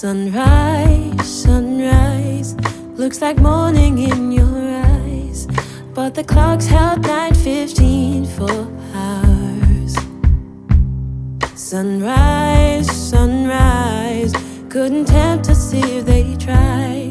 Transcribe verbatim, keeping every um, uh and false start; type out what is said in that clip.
Sunrise, sunrise, looks like morning in your eyes, but the clock's held nine fifteen for hours. Sunrise, sunrise, couldn't tempt us if they tried.